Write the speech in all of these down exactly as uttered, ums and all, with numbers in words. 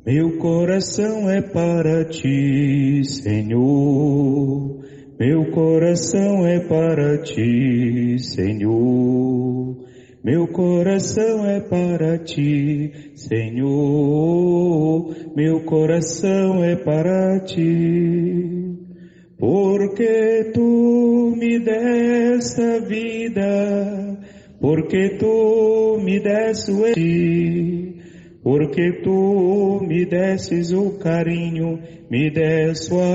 Meu coração é para ti, Senhor. Meu coração é para ti, Senhor. Meu coração é para ti, Senhor. Meu coração é para ti. Porque tu me deste a vida, porque tu me deste o ti, porque tu me destes o carinho, me deste o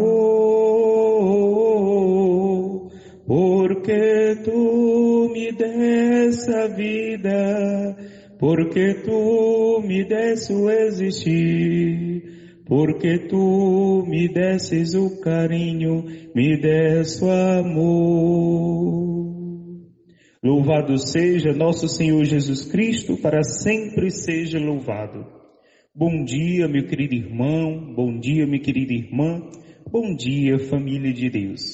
amor, porque tu me deste a vida, porque tu me deste o existir, porque tu me destes o carinho, me deste o amor. Louvado seja nosso Senhor Jesus Cristo, para sempre seja louvado. Bom dia, meu querido irmão, bom dia, minha querida irmã, bom dia, família de Deus.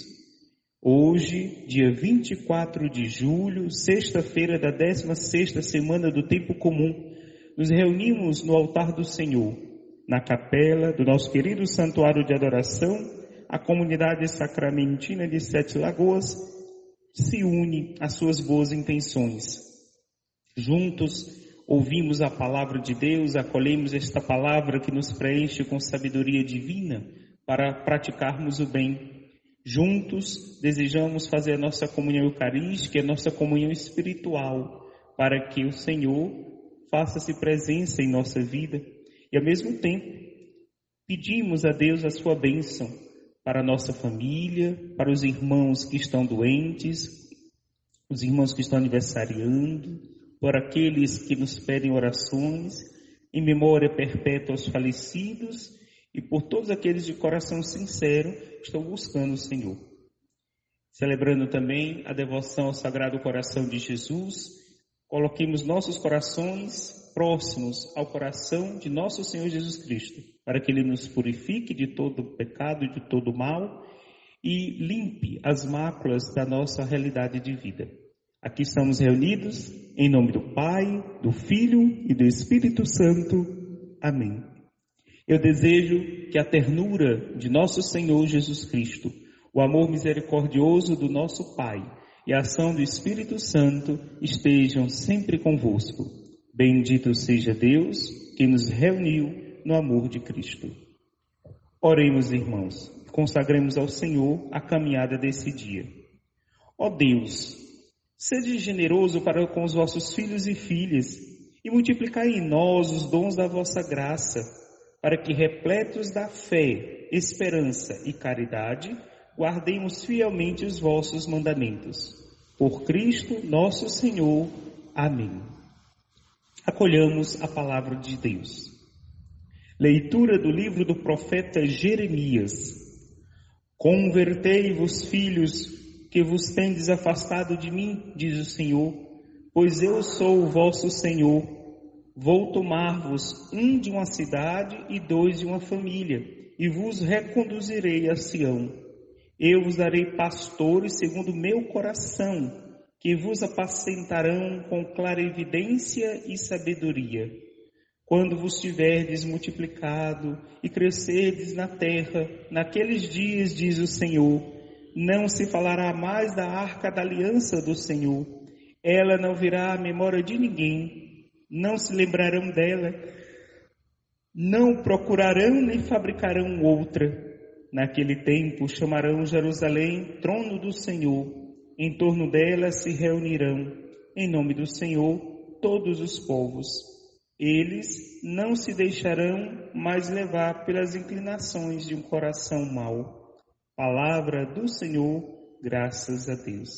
Hoje, dia vinte e quatro de julho, sexta-feira da décima sexta semana do tempo comum, nos reunimos no altar do Senhor, na capela do nosso querido santuário de adoração. A comunidade sacramentina de Sete Lagoas se une às suas boas intenções. Juntos ouvimos a palavra de Deus, acolhemos esta palavra que nos preenche com sabedoria divina para praticarmos o bem. Juntos desejamos fazer a nossa comunhão eucarística, a nossa comunhão espiritual, para que o Senhor faça-se presença em nossa vida. E ao mesmo tempo, pedimos a Deus a sua bênção para a nossa família, para os irmãos que estão doentes, os irmãos que estão aniversariando, por aqueles que nos pedem orações, em memória perpétua aos falecidos e por todos aqueles de coração sincero que estão buscando o Senhor. Celebrando também a devoção ao Sagrado Coração de Jesus, coloquemos nossos corações próximos ao coração de nosso Senhor Jesus Cristo, para que Ele nos purifique de todo pecado, de todo mal e limpe as máculas da nossa realidade de vida. Aqui estamos reunidos em nome do Pai, do Filho e do Espírito Santo. Amém. Eu desejo que a ternura de nosso Senhor Jesus Cristo, o amor misericordioso do nosso Pai e a ação do Espírito Santo estejam sempre convosco. Bendito seja Deus que nos reuniu no amor de Cristo. Oremos, irmãos, consagremos ao Senhor a caminhada desse dia. Ó Deus, sede generoso para com os vossos filhos e filhas e multiplicai em nós os dons da vossa graça, para que, repletos da fé, esperança e caridade, guardemos fielmente os vossos mandamentos. Por Cristo nosso Senhor. Amém. Acolhamos a palavra de Deus. Leitura do livro do profeta Jeremias. Convertei-vos, filhos, que vos tendes afastado de mim, diz o Senhor, pois eu sou o vosso Senhor. Vou tomar-vos um de uma cidade e dois de uma família, e vos reconduzirei a Sião. Eu vos darei pastores segundo o meu coração, que vos apacentarão com clarividência e sabedoria. Quando vos tiverdes multiplicado e crescerdes na terra, naqueles dias, diz o Senhor, não se falará mais da arca da aliança do Senhor. Ela não virá à memória de ninguém, não se lembrarão dela, não procurarão nem fabricarão outra. Naquele tempo chamarão Jerusalém trono do Senhor. Em torno dela se reunirão, em nome do Senhor, todos os povos. Eles não se deixarão mais levar pelas inclinações de um coração mau. Palavra do Senhor, graças a Deus.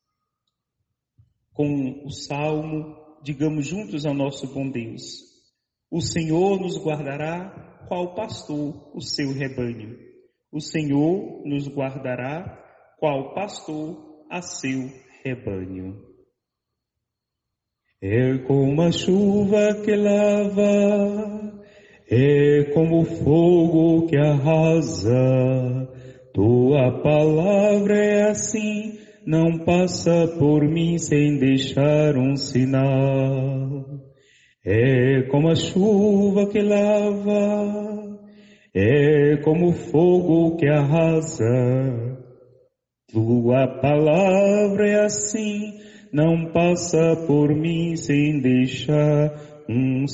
Com o salmo, digamos juntos ao nosso bom Deus: o Senhor nos guardará, qual pastor, o seu rebanho. O Senhor nos guardará, qual pastor, a seu rebanho. É como a chuva que lava, é como o fogo que arrasa. Tua palavra é assim, não passa por mim sem deixar um sinal. É como a chuva que lava, é como o fogo que arrasa. Tua palavra é assim, não passa por mim sem deixar um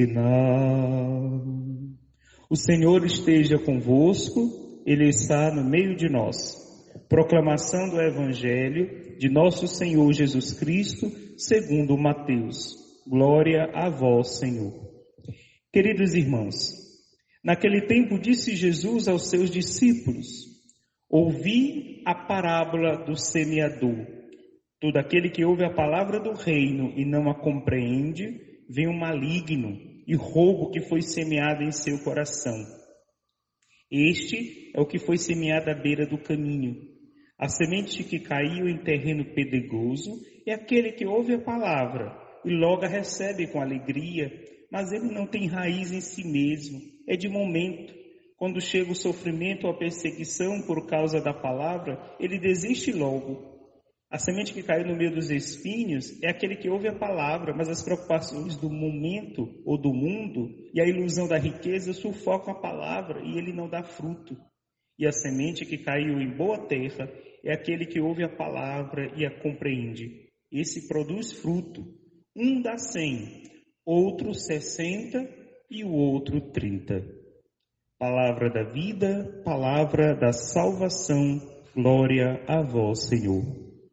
sinal. O Senhor esteja convosco, Ele está no meio de nós. Proclamação do Evangelho de nosso Senhor Jesus Cristo, segundo Mateus. Glória a vós, Senhor. Queridos irmãos, naquele tempo disse Jesus aos seus discípulos: ouvi a parábola do semeador. Todo aquele que ouve a palavra do reino e não a compreende, vem o maligno e rouba o que foi semeado em seu coração. Este é o que foi semeado à beira do caminho. A semente que caiu em terreno pedregoso é aquele que ouve a palavra e logo a recebe com alegria, mas ele não tem raiz em si mesmo, é de momento. Quando chega o sofrimento ou a perseguição por causa da palavra, ele desiste logo. A semente que caiu no meio dos espinhos é aquele que ouve a palavra, mas as preocupações do momento ou do mundo e a ilusão da riqueza sufocam a palavra e ele não dá fruto. E a semente que caiu em boa terra é aquele que ouve a palavra e a compreende. Esse produz fruto. Um dá cem, outro sessenta e o outro trinta. Palavra da vida, palavra da salvação, glória a vós, Senhor.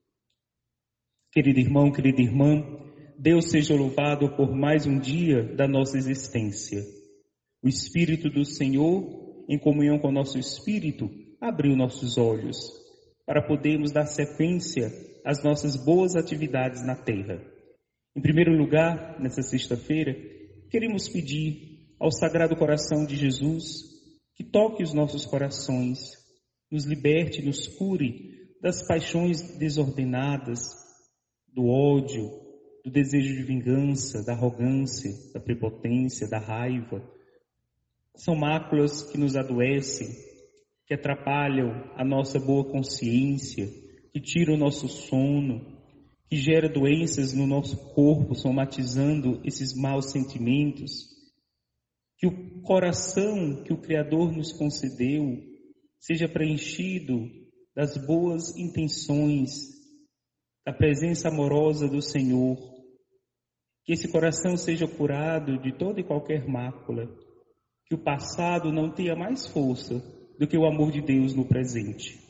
Querido irmão, querida irmã, Deus seja louvado por mais um dia da nossa existência. O Espírito do Senhor, em comunhão com o nosso Espírito, abriu nossos olhos para podermos dar sequência às nossas boas atividades na terra. Em primeiro lugar, nessa sexta-feira, queremos pedir ao Sagrado Coração de Jesus que toque os nossos corações, nos liberte, nos cure das paixões desordenadas, do ódio, do desejo de vingança, da arrogância, da prepotência, da raiva. São máculas que nos adoecem, que atrapalham a nossa boa consciência, que tiram o nosso sono, que gera doenças no nosso corpo, somatizando esses maus sentimentos. Que o coração que o Criador nos concedeu seja preenchido das boas intenções, da presença amorosa do Senhor. Que esse coração seja curado de toda e qualquer mácula. Que o passado não tenha mais força do que o amor de Deus no presente.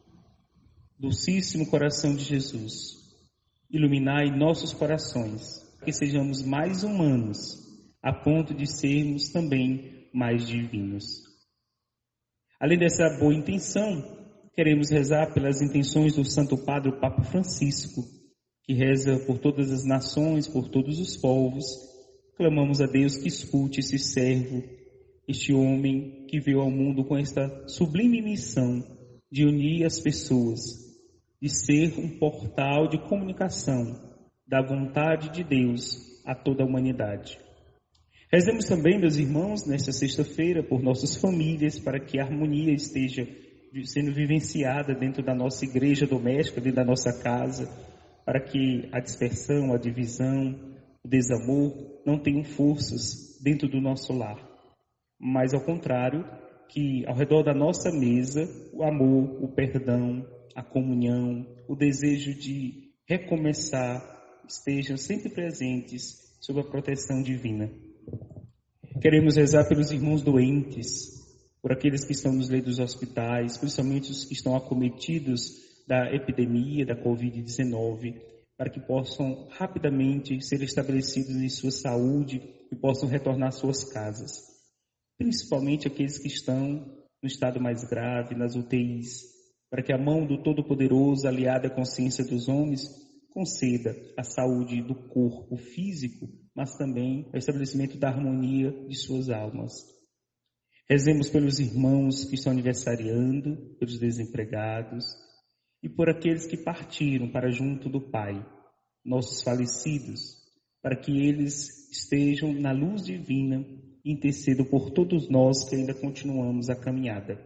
Docíssimo coração de Jesus, iluminai nossos corações, que sejamos mais humanos, a ponto de sermos também mais divinos. Além dessa boa intenção, queremos rezar pelas intenções do Santo Padre, o Papa Francisco, que reza por todas as nações, por todos os povos. Clamamos a Deus que escute esse servo, este homem que veio ao mundo com esta sublime missão de unir as pessoas, de ser um portal de comunicação da vontade de Deus a toda a humanidade. Rezemos também, meus irmãos, nesta sexta-feira, por nossas famílias, para que a harmonia esteja sendo vivenciada dentro da nossa igreja doméstica, dentro da nossa casa, para que a dispersão, a divisão, o desamor não tenham forças dentro do nosso lar. Mas, ao contrário, que ao redor da nossa mesa, o amor, o perdão, a comunhão, o desejo de recomeçar estejam sempre presentes sob a proteção divina. Queremos rezar pelos irmãos doentes, por aqueles que estão nos leitos dos hospitais, principalmente os que estão acometidos da epidemia da covid dezenove, para que possam rapidamente ser estabelecidos em sua saúde e possam retornar às suas casas. Principalmente aqueles que estão no estado mais grave, nas U T Is, para que a mão do Todo-Poderoso, aliada à consciência dos homens, conceda a saúde do corpo físico, mas também o estabelecimento da harmonia de suas almas. Rezemos pelos irmãos que estão aniversariando, pelos desempregados e por aqueles que partiram para junto do Pai, nossos falecidos, para que eles estejam na luz divina e intercedam por todos nós que ainda continuamos a caminhada.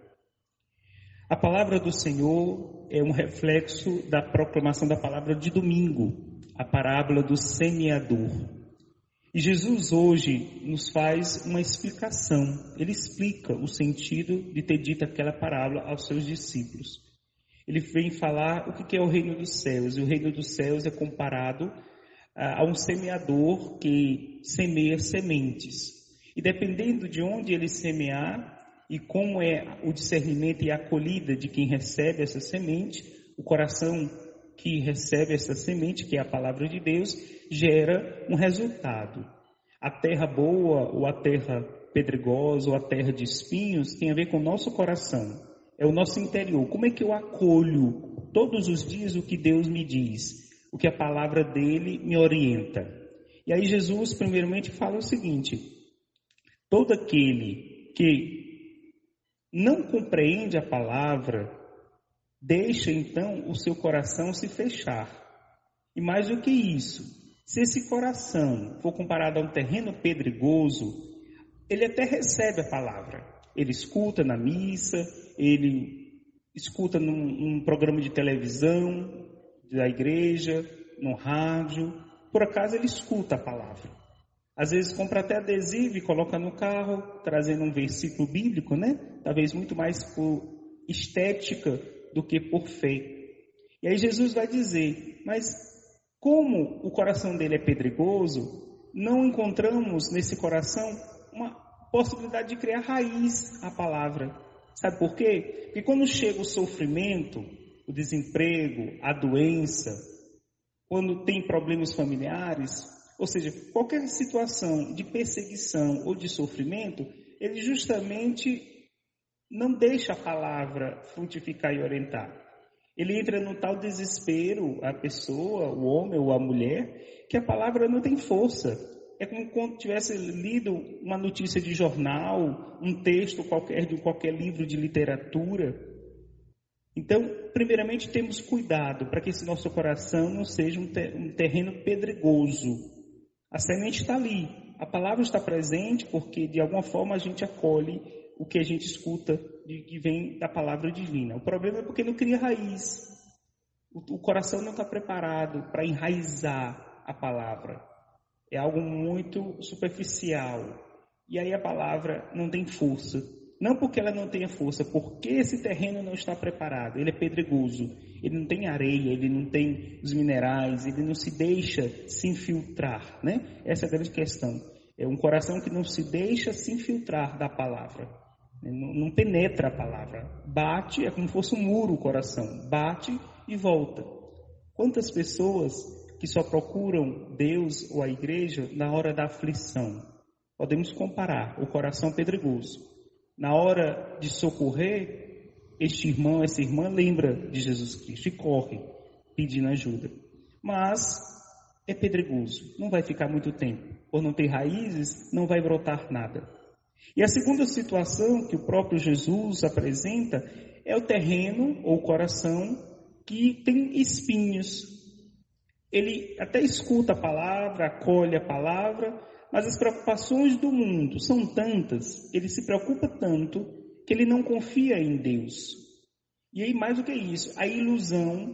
A palavra do Senhor é um reflexo da proclamação da palavra de domingo, a parábola do semeador. E Jesus hoje nos faz uma explicação. Ele explica o sentido de ter dito aquela parábola aos seus discípulos. Ele vem falar o que é o reino dos céus. E o reino dos céus é comparado a um semeador que semeia sementes. E dependendo de onde ele semear e como é o discernimento e a acolhida de quem recebe essa semente, o coração que recebe essa semente, que é a palavra de Deus, gera um resultado. A terra boa ou a terra pedregosa ou a terra de espinhos tem a ver com o nosso coração. É o nosso interior. Como é que eu acolho todos os dias o que Deus me diz? O que a palavra dele me orienta? E aí Jesus primeiramente fala o seguinte: todo aquele que não compreende a palavra, deixa então o seu coração se fechar. E mais do que isso, se esse coração for comparado a um terreno pedregoso, ele até recebe a palavra. Ele escuta na missa, ele escuta num, num programa de televisão da igreja, no rádio. Por acaso ele escuta a palavra. Às vezes compra até adesivo e coloca no carro, trazendo um versículo bíblico, né? Talvez muito mais por estética do que por fé. E aí Jesus vai dizer, mas como o coração dele é pedregoso, não encontramos nesse coração uma possibilidade de criar raiz à palavra. Sabe por quê? Porque quando chega o sofrimento, o desemprego, a doença, quando tem problemas familiares, ou seja, qualquer situação de perseguição ou de sofrimento, ele justamente não deixa a palavra frutificar e orientar. Ele entra no tal desespero, a pessoa, o homem ou a mulher, que a palavra não tem força. É como quando tivesse lido uma notícia de jornal, um texto qualquer de qualquer livro de literatura. Então, primeiramente temos cuidado para que esse nosso coração não seja um, ter, um terreno pedregoso. A semente está ali, a palavra está presente porque de alguma forma a gente acolhe o que a gente escuta de, que vem da palavra divina. O problema é porque não cria raiz. O, o coração não está preparado para enraizar a palavra. É algo muito superficial. E aí a palavra não tem força. Não porque ela não tenha força, porque esse terreno não está preparado. Ele é pedregoso. Ele não tem areia, ele não tem os minerais, ele não se deixa se infiltrar, né? Essa é a grande questão. É um coração que não se deixa se infiltrar da palavra. Não, não penetra a palavra. Bate, é como se fosse um muro o coração. Bate e volta. Quantas pessoas que só procuram Deus ou a igreja na hora da aflição? Podemos comparar o coração pedregoso. Na hora de socorrer, este irmão, essa irmã lembra de Jesus Cristo e corre pedindo ajuda. Mas é pedregoso, não vai ficar muito tempo. Por não ter raízes, não vai brotar nada. E a segunda situação que o próprio Jesus apresenta é o terreno ou coração que tem espinhos. Ele até escuta a palavra, acolhe a palavra, mas as preocupações do mundo são tantas, ele se preocupa tanto, que ele não confia em Deus. E aí, mais do que isso, a ilusão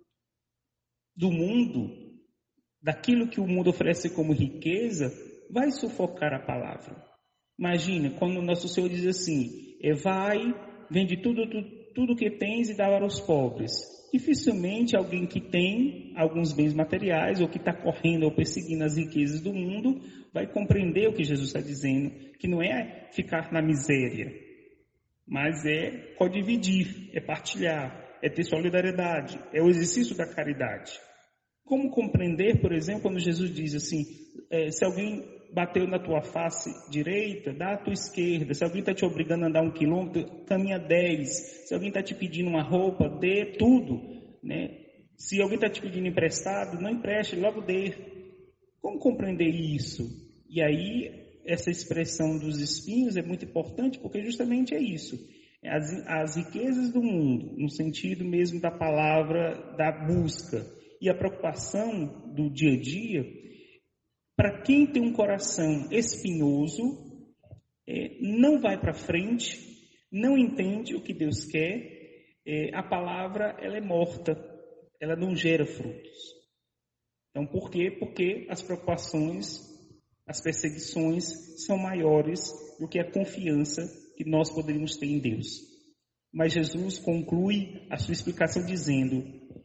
do mundo, daquilo que o mundo oferece como riqueza, vai sufocar a palavra. Imagina, quando o nosso Senhor diz assim, vai, vende tudo, tudo, tudo que tens e dá para os pobres. Dificilmente alguém que tem alguns bens materiais ou que está correndo ou perseguindo as riquezas do mundo vai compreender o que Jesus está dizendo, que não é ficar na miséria, mas é codividir, é partilhar, é ter solidariedade, é o exercício da caridade. Como compreender, por exemplo, quando Jesus diz assim, é, se alguém bateu na tua face direita, dá a tua esquerda. Se alguém está te obrigando a andar um quilômetro, caminha dez. Se alguém está te pedindo uma roupa, dê tudo, né? Se alguém está te pedindo emprestado, não empreste, logo dê. Como compreender isso? E aí, essa expressão dos espinhos é muito importante, porque justamente é isso. As, as riquezas do mundo, no sentido mesmo da palavra, da busca, e a preocupação do dia a dia, para quem tem um coração espinhoso, é, não vai para frente, não entende o que Deus quer, é, a palavra ela é morta, ela não gera frutos. Então, por quê? Porque as preocupações, as perseguições são maiores do que a confiança que nós poderíamos ter em Deus. Mas Jesus conclui a sua explicação dizendo: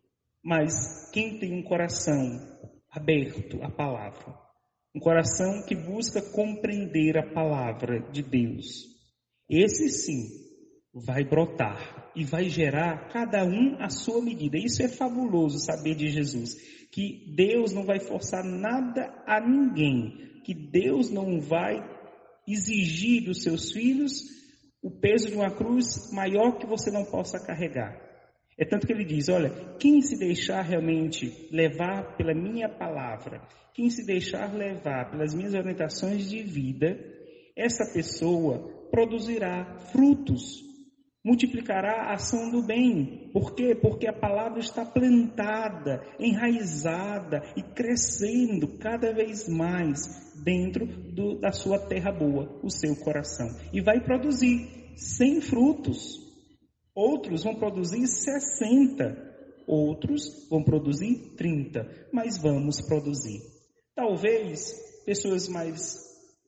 mas quem tem um coração aberto à palavra, um coração que busca compreender a palavra de Deus, esse sim vai brotar e vai gerar cada um à sua medida. Isso é fabuloso saber de Jesus, que Deus não vai forçar nada a ninguém, que Deus não vai exigir dos seus filhos o peso de uma cruz maior que você não possa carregar. É tanto que ele diz, olha, quem se deixar realmente levar pela minha palavra, quem se deixar levar pelas minhas orientações de vida, essa pessoa produzirá frutos, multiplicará a ação do bem. Por quê? Porque a palavra está plantada, enraizada e crescendo cada vez mais dentro do, da sua terra boa, o seu coração. E vai produzir cem frutos. Outros vão produzir sessenta, outros vão produzir trinta, mas vamos produzir. Talvez pessoas mais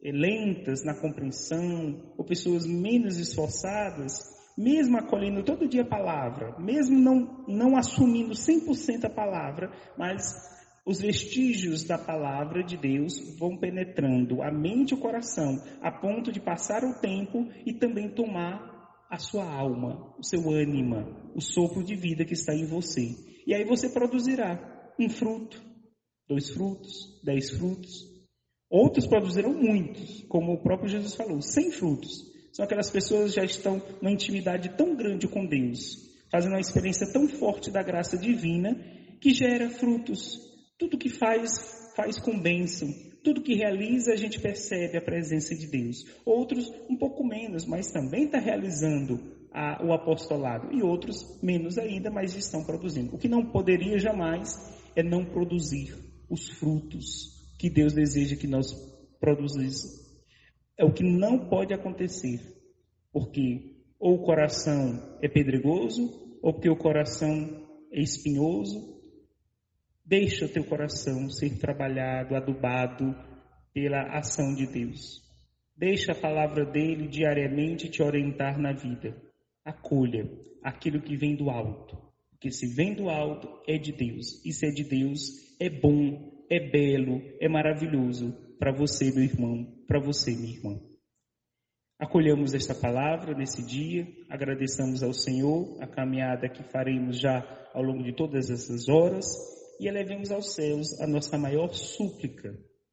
lentas na compreensão, ou pessoas menos esforçadas, mesmo acolhendo todo dia a palavra, mesmo não, não assumindo cem por cento a palavra, mas os vestígios da palavra de Deus vão penetrando a mente e o coração, a ponto de passar o tempo e também tomar a sua alma, o seu ânima, o sopro de vida que está em você. E aí você produzirá um fruto, dois frutos, dez frutos. Outros produzirão muitos, como o próprio Jesus falou, cem frutos. São aquelas pessoas que já estão numa intimidade tão grande com Deus, fazendo uma experiência tão forte da graça divina, que gera frutos. Tudo que faz, faz com bênção. Tudo que realiza, a gente percebe a presença de Deus. Outros, um pouco menos, mas também está realizando a, o apostolado. E outros, menos ainda, mas estão produzindo. O que não poderia jamais é não produzir os frutos que Deus deseja que nós produzíssemos. É o que não pode acontecer. Porque ou o coração é pedregoso, ou porque o coração é espinhoso. Deixa o teu coração ser trabalhado, adubado pela ação de Deus. Deixa a palavra dele diariamente te orientar na vida. Acolha aquilo que vem do alto. Porque se vem do alto, é de Deus. E se é de Deus, é bom, é belo, é maravilhoso para você, meu irmão, para você, minha irmã. Acolhamos esta palavra nesse dia, agradeçamos ao Senhor a caminhada que faremos já ao longo de todas essas horas, e elevemos aos céus a nossa maior súplica.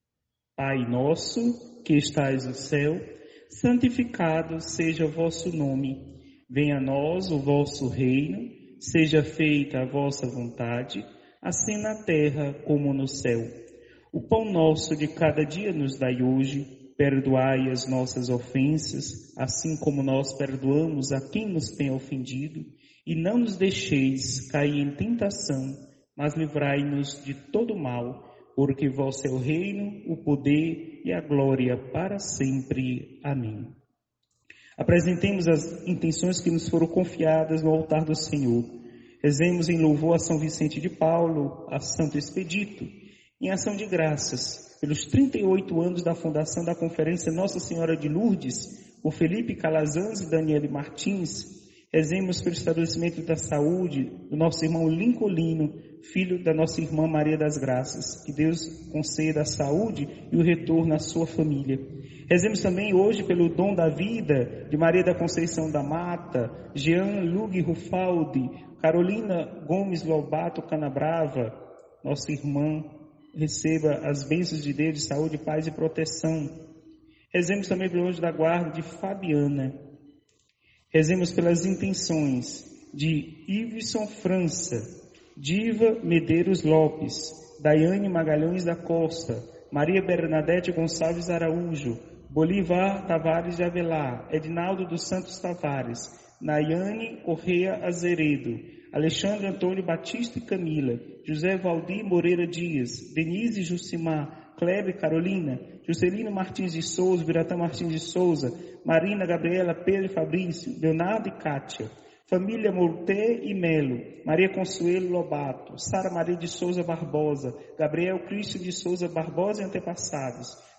Pai nosso, que estais no céu, santificado seja o vosso nome. Venha a nós o vosso reino, seja feita a vossa vontade, assim na terra como no céu. O pão nosso de cada dia nos dai hoje, perdoai as nossas ofensas, assim como nós perdoamos a quem nos tem ofendido, e não nos deixeis cair em tentação, mas livrai-nos de todo mal, porque vosso é o reino, o poder e a glória para sempre. Amém. Apresentemos as intenções que nos foram confiadas no altar do Senhor. Rezemos em louvor a São Vicente de Paulo, a Santo Expedito, em ação de graças pelos trinta e oito anos da fundação da Conferência Nossa Senhora de Lourdes, por Felipe Calazans e Daniele Martins. Rezemos pelo estabelecimento da saúde do nosso irmão Lincolino, filho da nossa irmã Maria das Graças. Que Deus conceda a saúde e o retorno à sua família. Rezemos também hoje pelo dom da vida de Maria da Conceição da Mata, Jean Lug Rufaldi, Carolina Gomes Lobato Canabrava. Nossa irmã receba as bênçãos de Deus de saúde, paz e proteção. Rezemos também pelo anjo da guarda de Fabiana. Rezemos pelas intenções de Iveson França, Diva Medeiros Lopes, Daiane Magalhães da Costa, Maria Bernadette Gonçalves Araújo, Bolivar Tavares de Avelar, Edinaldo dos Santos Tavares, Nayane Correia Azeredo, Alexandre Antônio Batista e Camila, José Valdir Moreira Dias, Denise Jucimar, Kleber Carolina, Juscelino Martins de Souza, Biratã Martins de Souza, Marina Gabriela Pedro Fabrício, Leonardo e Kátia, família Morté e Melo, Maria Consuelo Lobato, Sara Maria de Souza Barbosa, Gabriel Cristo de Souza Barbosa e antepassados,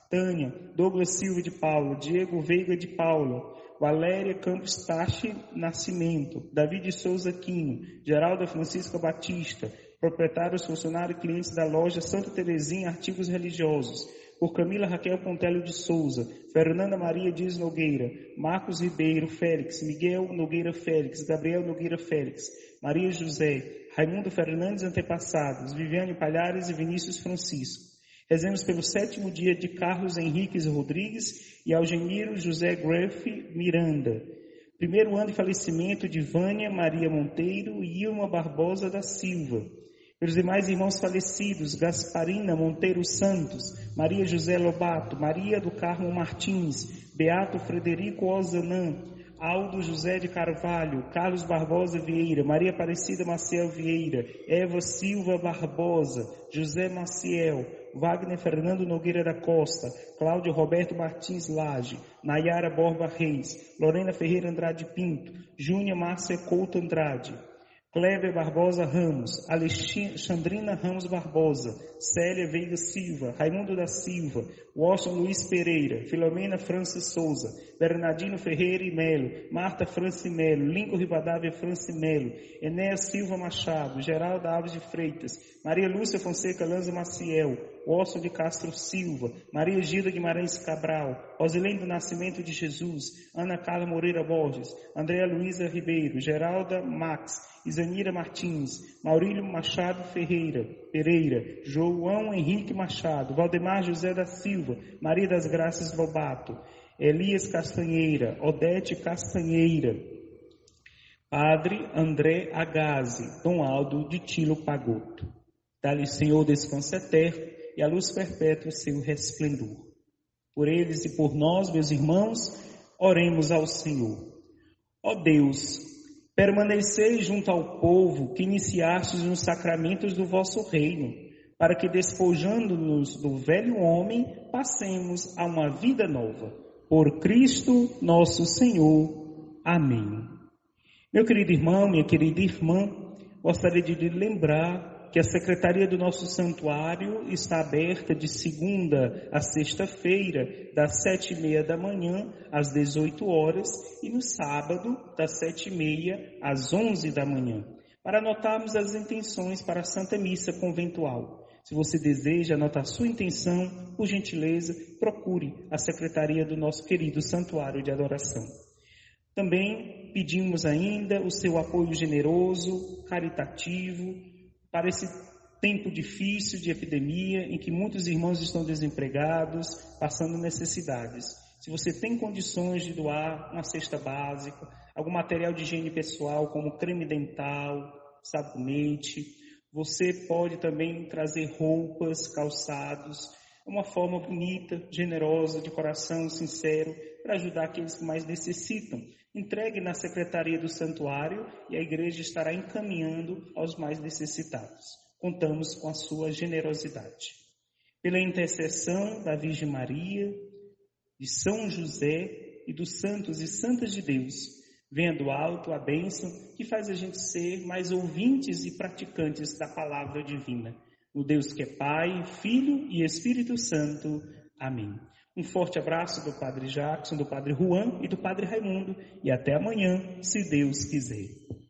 Tânia, Douglas Silva de Paula, Diego Veiga de Paula, Valéria Campos Tachi Nascimento, Davi de Souza Quino, Geralda Francisca Batista, proprietários, funcionários e clientes da loja Santa Terezinha Artigos Religiosos, por Camila Raquel Pontelho de Souza, Fernanda Maria Dias Nogueira, Marcos Ribeiro Félix, Miguel Nogueira Félix, Gabriel Nogueira Félix, Maria José, Raimundo Fernandes Antepassados, Viviane Palhares e Vinícius Francisco. Rezemos pelo sétimo dia de Carlos Henriques Rodrigues e Algemiro José Greff Miranda. Primeiro ano de falecimento de Vânia Maria Monteiro e Ilma Barbosa da Silva. Pelos demais irmãos falecidos, Gasparina Monteiro Santos, Maria José Lobato, Maria do Carmo Martins, Beato Frederico Ozanã, Aldo José de Carvalho, Carlos Barbosa Vieira, Maria Aparecida Maciel Vieira, Eva Silva Barbosa, José Maciel, Wagner Fernando Nogueira da Costa, Cláudio Roberto Martins Lage, Nayara Borba Reis, Lorena Ferreira Andrade Pinto, Júnia Márcia Couto Andrade, Cléber Barbosa Ramos, Alexandrina Ramos Barbosa, Célia Veiga Silva, Raimundo da Silva, Washington Luiz Pereira, Filomena Francis Souza, Bernardino Ferreira e Melo, Marta Franci Melo, Lincoln Ribadavia Franci Melo, Enéas Silva Machado, Geralda Alves de Freitas, Maria Lúcia Fonseca Lanza Maciel, Washington de Castro Silva, Maria Gilda Guimarães Cabral, Rosilene do Nascimento de Jesus, Ana Carla Moreira Borges, Andréa Luiza Ribeiro, Geralda Max, Isanira Martins, Maurílio Machado Ferreira, Pereira, João Henrique Machado, Valdemar José da Silva, Maria das Graças Lobato, Elias Castanheira, Odete Castanheira, Padre André Agaze, Dom Aldo de Tilo Pagoto. Dá-lhe, Senhor, descanso eterno e a luz perpétua seu resplendor. Por eles e por nós, meus irmãos, oremos ao Senhor. Ó Deus, permanecei junto ao povo que iniciastes nos sacramentos do vosso reino, para que, despojando-nos do velho homem, passemos a uma vida nova. Por Cristo nosso Senhor. Amém. Meu querido irmão, minha querida irmã, gostaria de lhe lembrar que a Secretaria do nosso Santuário está aberta de segunda a sexta-feira, das sete e meia da manhã às dezoito horas, e no sábado, das sete e meia às onze da manhã, para anotarmos as intenções para a Santa Missa Conventual. Se você deseja anotar sua intenção, por gentileza, procure a Secretaria do nosso querido Santuário de Adoração. Também pedimos ainda o seu apoio generoso, caritativo, para esse tempo difícil de epidemia, em que muitos irmãos estão desempregados, passando necessidades. Se você tem condições de doar uma cesta básica, algum material de higiene pessoal, como creme dental, sabonete, você pode também trazer roupas, calçados, uma forma bonita, generosa, de coração sincero, para ajudar aqueles que mais necessitam. Entregue na Secretaria do Santuário e a Igreja estará encaminhando aos mais necessitados. Contamos com a sua generosidade. Pela intercessão da Virgem Maria, de São José e dos santos e santas de Deus, venha do alto a bênção que faz a gente ser mais ouvintes e praticantes da palavra divina. No Deus que é Pai, Filho e Espírito Santo. Amém. Um forte abraço do Padre Jackson, do Padre Juan e do Padre Raimundo. E até amanhã, se Deus quiser.